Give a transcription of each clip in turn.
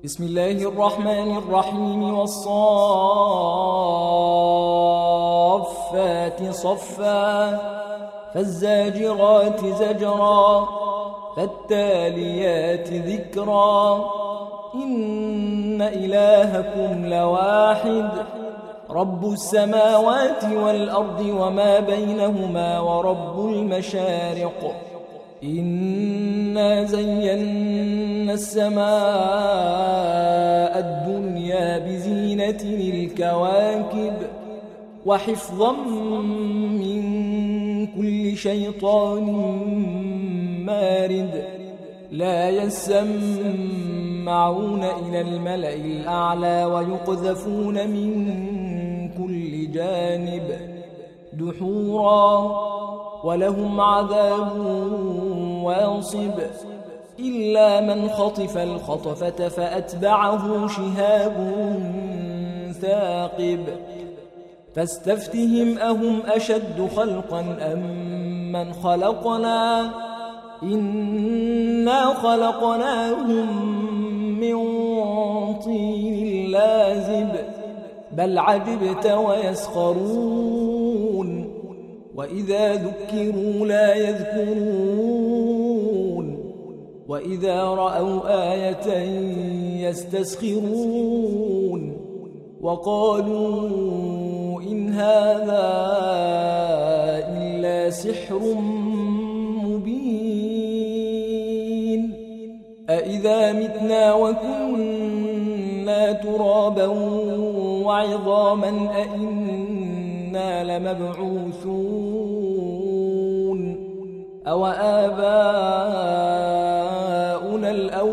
بسم الله الرحمن الرحيم والصافات صفا فالزاجرات زجرا فالتاليات ذكرا إن إلهكم لواحد رب السماوات والأرض وما بينهما ورب المشارق إنا زينا السماء الدنيا بزينة الكواكب وحفظا من كل شيطان مارد لا يسمعون إلى الملأ الأعلى ويقذفون من كل جانب دحورا ولهم عذاب واصب إلا من خطف الخطفة فأتبعه شهاب ثاقب فاستفتهم أهم أشد خلقا أم من خلقنا إنا خلقناهم من طين لازب بل عجبت ويسخرون وإذا ذكروا لا يذكرون وإذا رأوا آية يستسخرون وقالوا إن هذا إلا سحر مبين أإذا متنا وكنا ترابا وعظاما أإنا لمبعوثون أو آباؤنا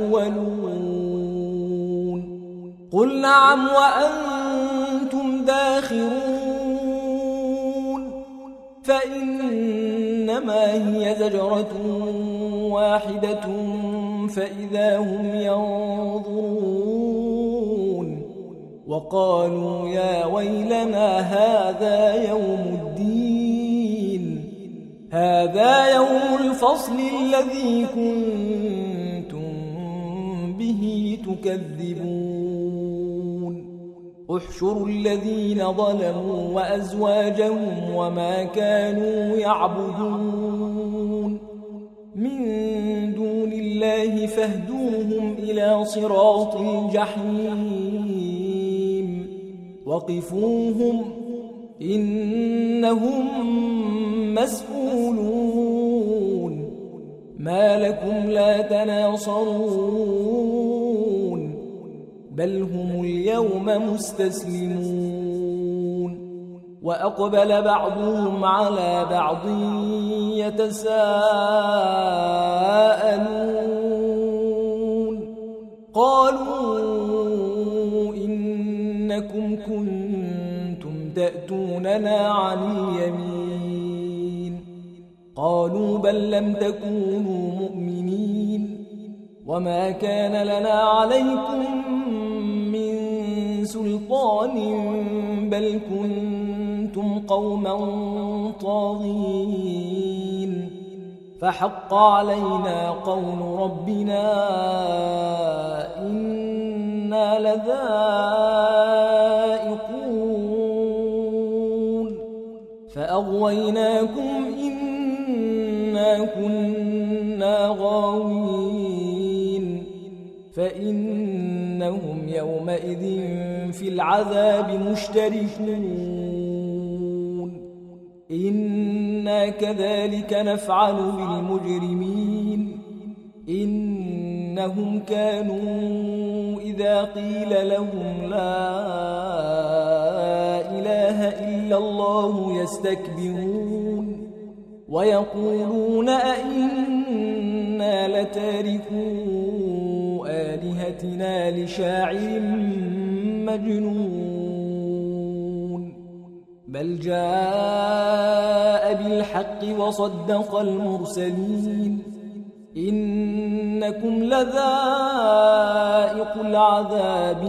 الأولون قل نعم وأنتم داخرون فإنما هي زجرة واحدة فإذا هم ينظرون وقالوا يا ويلنا هذا يوم الدين هذا يوم الفصل الذي كنتم به تكذبون احشروا الذين ظلموا وأزواجهم وما كانوا يعبدون من دون الله فاهدوهم إلى صراط الجحيم وقفوهم إنهم مسؤولون ما لكم لا تناصرون بل هم اليوم مستسلمون وأقبل بعضهم على بعض يتساءلون قالوا إنكم كنتم تأتوننا عن اليمين قالوا بل لم تكونوا مؤمنين وما كان لنا عليكم من سلطان بل كنتم قوما طاغين فحق علينا قول ربنا إنا لذائقون فأغويناكم إنا كنا غاوين فإنهم يومئذ في العذاب مشتركون إنا كذلك نفعل بالمجرمين إنهم كانوا إذا قيل لهم لا إله إلا الله يستكبرون ويقولون أئنا لتاركو آلهتنا لشاعر مجنون بل جاء بالحق وصدق المرسلين إنكم لذائق العذاب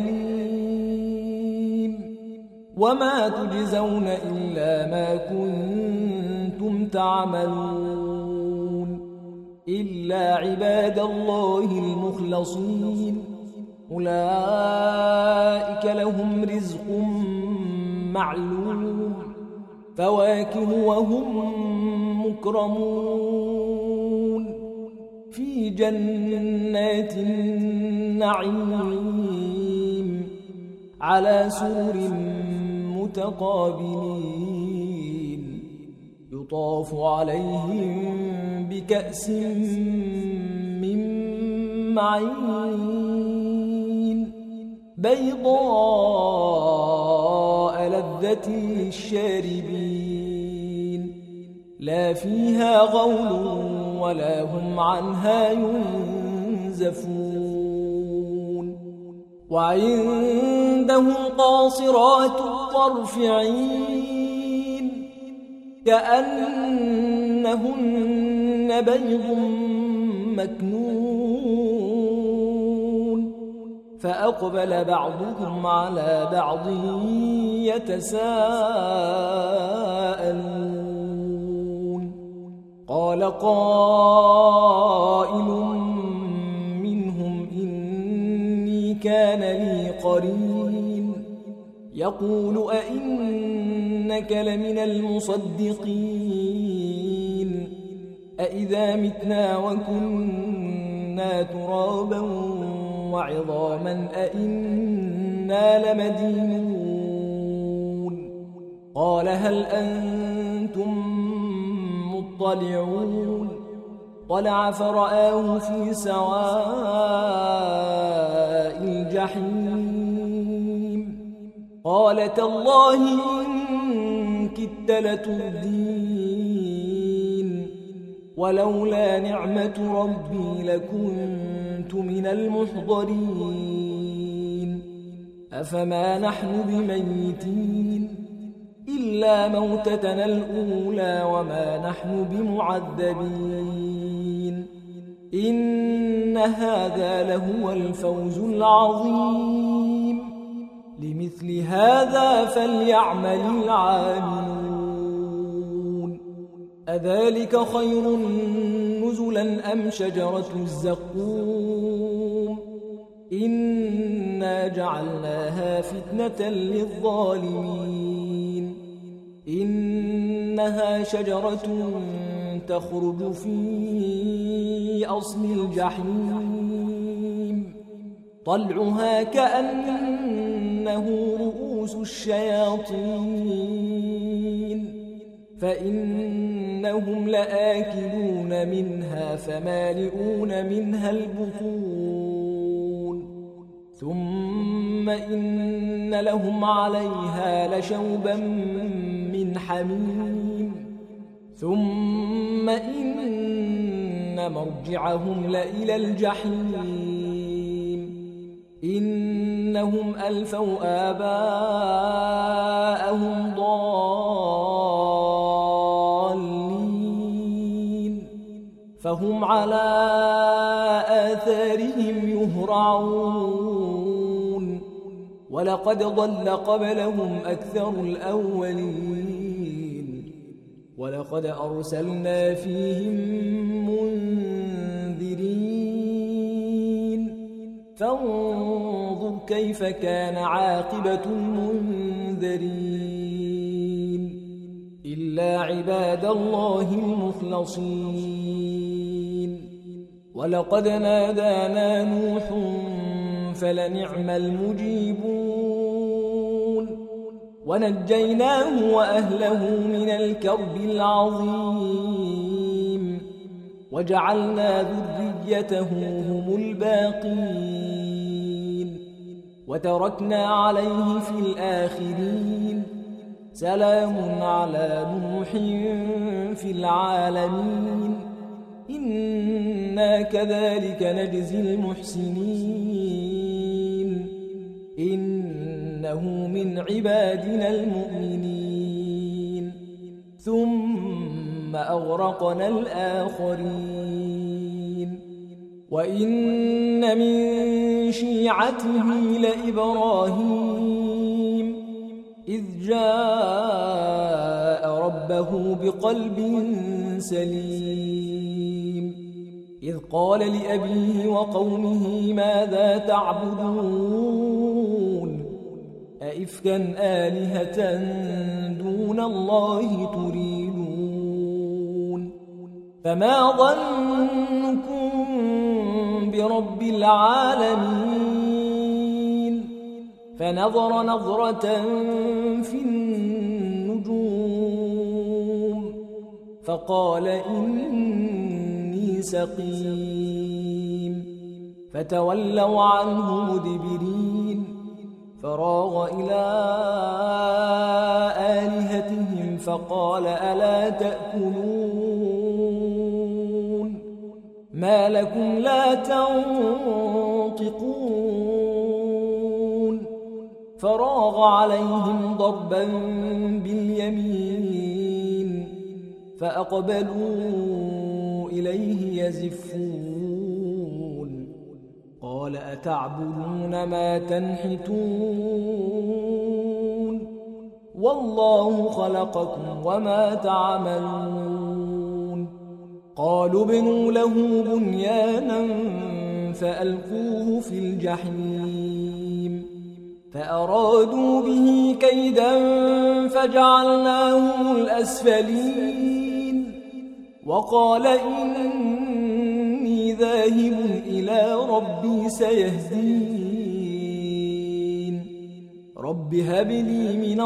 الأليم وما تجزون إلا ما كنتم تعملون إلا عباد الله المخلصين أولئك لهم رزق معلوم فواكه وهم مكرمون في جنات النعيم على سرر متقابلين يطاف عليهم بكأس من معين بيضاء لذة للشاربين لا فيها غول ولا هم عنها ينزفون وعندهم قاصرات الطرف عين كأنهن بيض مكنون فأقبل بعضهم على بعض يتساءلون قال قائل منهم إني كان لي قرين يقول أئنك لمن المصدقين أئذا متنا وكنا ترابا وعظاما أئنا لمدينون قال هل أنتم مطلعون طلع فرآه في سواء الجحيم قال تالله إن كدت لتردين ولولا نعمة ربي لكنت من المحضرين أفما نحن بميتين إلا موتتنا الأولى وما نحن بمعذبين إن هذا لهو الفوز العظيم لمثل هذا فليعمل العاملون أذلك خير نزلا أم شجرة الزقوم إنا جعلناها فتنة للظالمين إنها شجرة تخرج في أصل الجحيم طلعها كأنه رؤوس الشياطين فإنهم لآكلون منها فمالئون منها البطون ثم إن لهم عليها لشوبا من حميم ثم إن مرجعهم لإلى الجحيم إنهم ألفوا آباءهم ضالين فهم على آثارهم يهرعون ولقد ضل قبلهم أكثر الأولين ولقد أرسلنا فيهم منذرين فانظر كيف كان عاقبة المنذرين إلا عباد الله المخلصين ولقد نادانا نوح فلنعم المجيبون ونجيناه وأهله من الكرب العظيم وجعلنا ذريته هم الباقين وتركنا عليه في الآخرين سلام على نوح في العالمين إنا كذلك نجزي المحسنين إنه من عبادنا المؤمنين ثم أغرقنا الآخرين وإن من شيعته لإبراهيم إذ جاء ربه بقلب سليم إذ قال لأبيه وقومه ماذا تعبدون أئفكا آلهة دون الله تريدون فما ظنكم برب العالمين فنظر نظرة في النجوم فقال إني سقيم فتولوا عنه مدبرين فراغ إلى آلهتهم فقال ألا تأكلون ما لكم لا تنطقون فراغ عليهم ضربا باليمين فأقبلوا إليه يزفون قال أتعبدون ما تنحتون والله خلقكم وما تعملون قالوا ابنوا له بنيانا فألقوه في الجحيم فأرادوا به كيدا فجعلناهم الأسفلين وقال إني ذاهب إلى ربي سيهدين رب هب لي من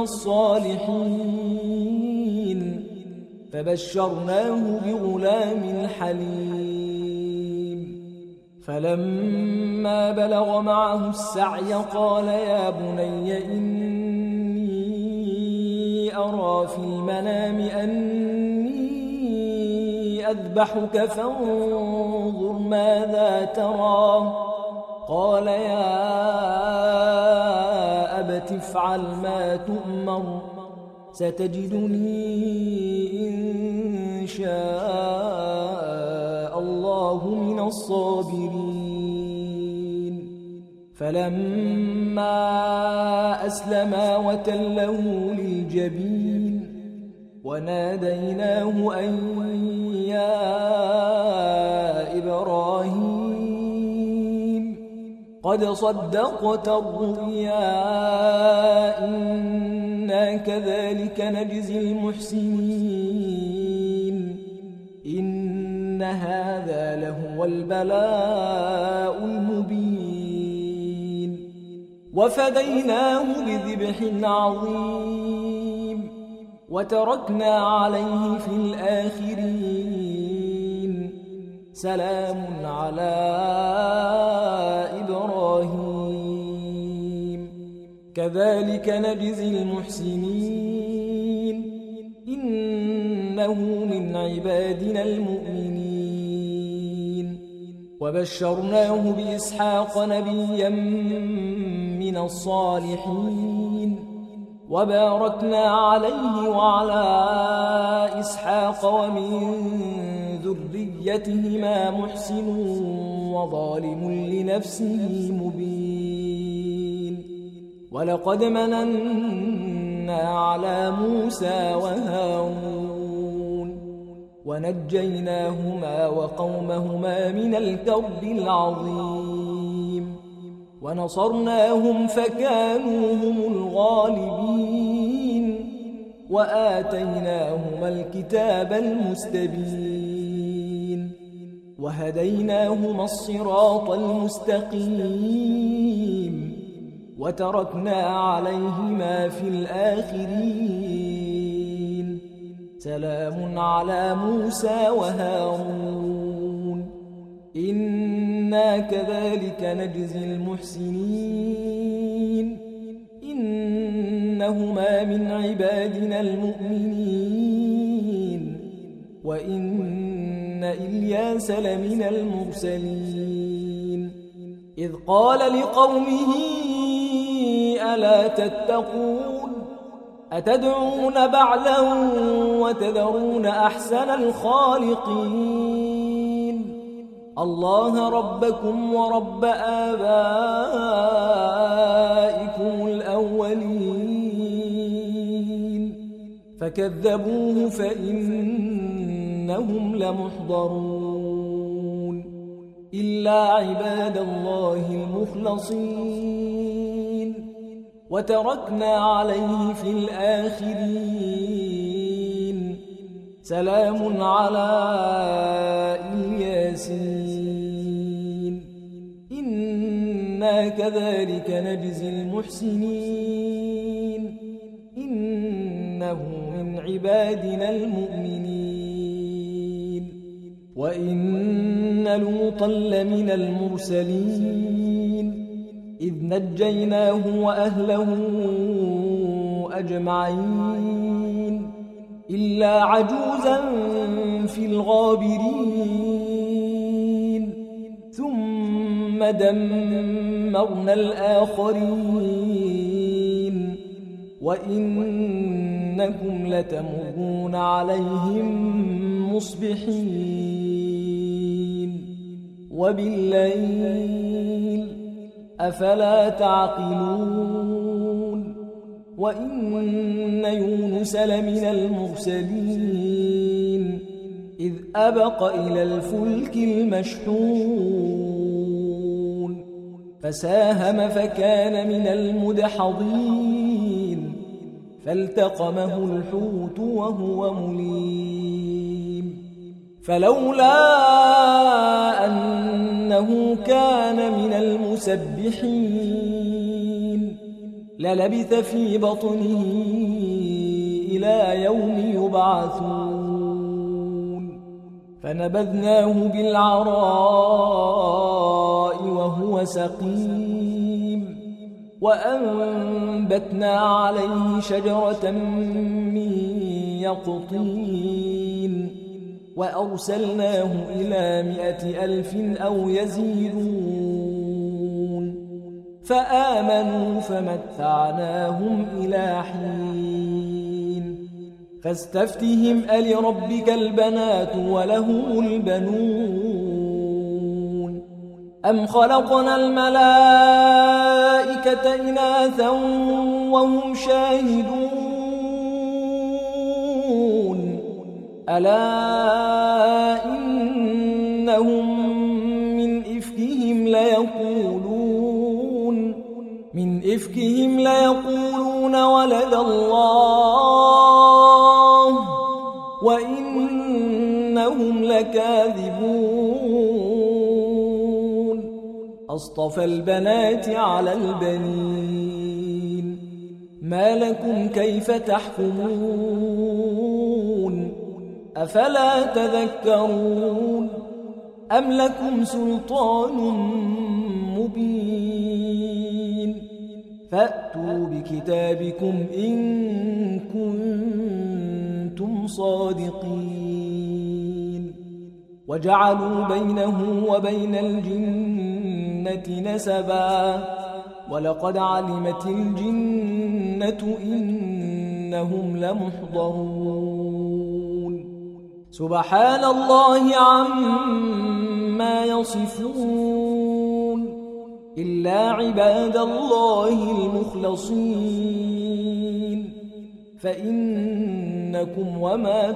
الصالحين فبشرناه بغلام حليم فلما بلغ معه السعي قال يا بني إني أرى في المنام أني أذبحك فانظر ماذا ترى قال يا أبت افعل ما تؤمر ستجدني إن شاء الله من الصابرين فلما أسلما وتله للجبين وناديناه أن يا إبراهيم قد صدقت الرؤيا إنا كذلك نجزي المحسنين إن هذا لهو البلاء المبين وفديناه بذبح عظيم وتركنا عليه في الآخرين سلام على إبراهيم كذلك نجزي المحسنين إنه من عبادنا المؤمنين وبشرناه بإسحاق نبيا من الصالحين وباركنا عليه وعلى إسحاق ومن ذريتهما محسن وظالم لنفسه مبين ولقد مننا على موسى وهارون ونجيناهما وقومهما من الكرب العظيم ونصرناهم فكانوا هم الغالبين وآتيناهما الكتاب المستبين وهديناهما الصراط المستقيم وتركنا عليهما في الآخرين سلام على موسى وهارون إنا كذلك نجزي المحسنين إنهما من عبادنا المؤمنين وإن إلياس لمن المرسلين إذ قال لقومه ألا تتقون أتدعون بعلا وتذرون أحسن الخالقين الله ربكم ورب آبائكم الأولين فكذبوه فإنهم لمحضرون إلا عباد الله المخلصين وتركنا عليه في الآخرين سلام على الياسين إنا كذلك نجزي المحسنين إنه من عبادنا المؤمنين وإن لوطا لمن المرسلين إذ نجيناه وأهله أجمعين إلا عجوزا في الغابرين ثم دمرنا الآخرين وإنكم لتمرون عليهم مصبحين وبالليل أفلا تعقلون وإن يونس لمن المرسلين إذ أبق إلى الفلك المشحون فساهم فكان من المدحضين فالتقمه الحوت وهو مليم فلولا أنه كان من المسبحين للبث في بطنه إلى يوم يبعثون فنبذناه بالعراء وهو سقيم وأنبتنا عليه شجرة من يقطين وأرسلناه إلى 100,000 أو يزيدون فآمنوا فمتعناهم إلى حين فاستفتهم ألربك البنات ولهم البنون أم خلقنا الملائكة إناثا وهم شاهدون ألا إنهم من إفكهم ليقولون ولد الله وإنهم لكاذبون أصطفى البنات على البنين ما لكم كيف تحكمون أفلا تذكرون أم لكم سلطان مبين فأتوا بكتابكم إن كنتم صادقين وجعلوا بينه وبين الجنة نسبا ولقد علمت الجنة إنهم لمحضرون سبحان الله عما يصفون إلا عباد الله المخلصين فإنكم وما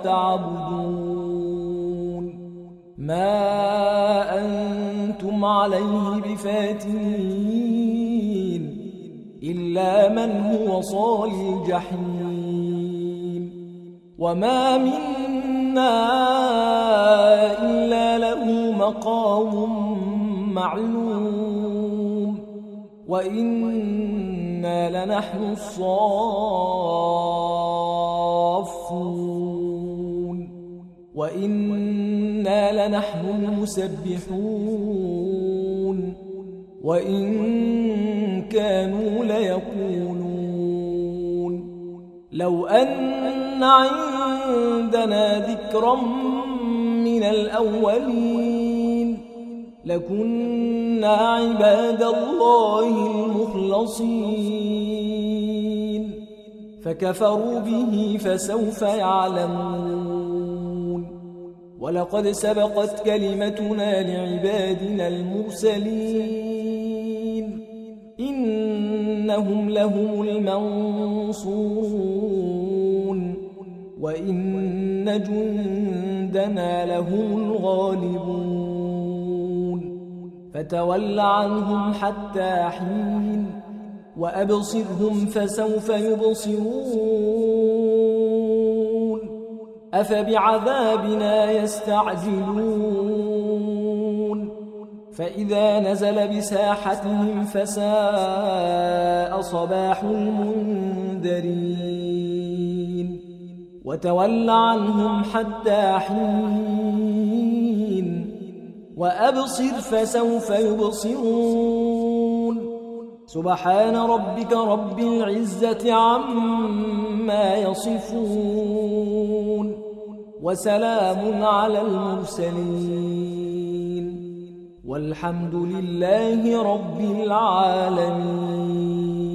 تعبدون ما أنتم عليه بفاتنين إلا من هو صال الجحيم وما منا إلا له مقام معلوم وإنا لنحن الصافون وإنا لنحن المسبحون وإن كانوا ليقولون لو أن عندنا ذكرا من الأولين لكنا عباد الله المخلصين فكفروا به فسوف يعلمون ولقد سبقت كلمتنا لعبادنا المرسلين إنهم لهم المنصورون وإن جندنا لهم الغالبون فتول عنهم حتى حين وأبصرهم فسوف يبصرون أفبعذابنا يستعجلون فإذا نزل بساحتهم فساء صباح المنذرين وتول عنهم حتى حين وأبصر فسوف يبصرون سبحان ربك رب العزة عما يصفون وسلام على المرسلين والحمد لله رب العالمين.